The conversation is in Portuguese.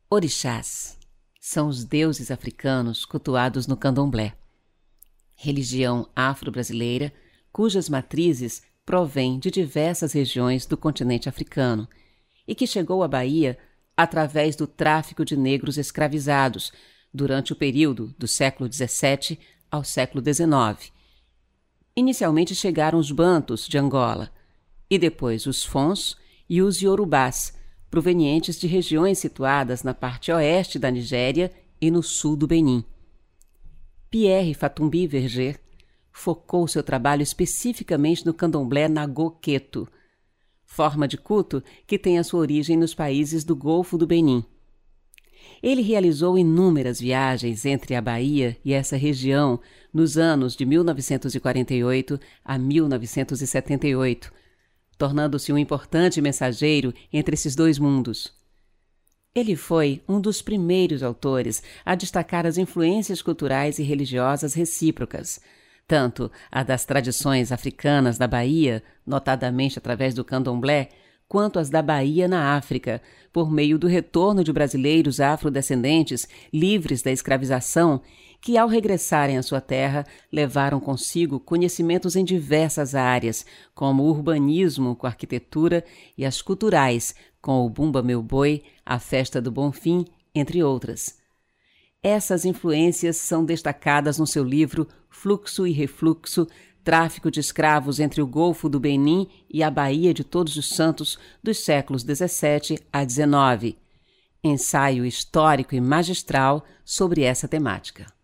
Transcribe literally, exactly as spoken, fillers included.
Orixás são os deuses africanos cultuados no candomblé, religião afro-brasileira cujas matrizes provêm de diversas regiões do continente africano e que chegou à Bahia através do tráfico de negros escravizados durante o período do século dezessete ao século dezenove. Inicialmente chegaram os bantus de Angola e depois os fons e os iorubás, provenientes de regiões situadas na parte oeste da Nigéria e no sul do Benin. Pierre Fatumbi Verger focou seu trabalho especificamente no candomblé Nagô-Queto, forma de culto que tem a sua origem nos países do Golfo do Benin. Ele realizou inúmeras viagens entre a Bahia e essa região nos anos de mil novecentos e quarenta e oito a mil novecentos e setenta e oito, tornando-se um importante mensageiro entre esses dois mundos. Ele foi um dos primeiros autores a destacar as influências culturais e religiosas recíprocas, tanto a das tradições africanas da Bahia, notadamente através do candomblé, quanto as da Bahia na África, por meio do retorno de brasileiros afrodescendentes livres da escravização, que, ao regressarem à sua terra, levaram consigo conhecimentos em diversas áreas, como o urbanismo com a arquitetura e as culturais, com o Bumba Meu Boi, a Festa do Bonfim, entre outras. Essas influências são destacadas no seu livro Fluxo e Refluxo, Tráfico de Escravos entre o Golfo do Benin e a Baía de Todos os Santos dos séculos dezessete a dezenove. Ensaio histórico e magistral sobre essa temática.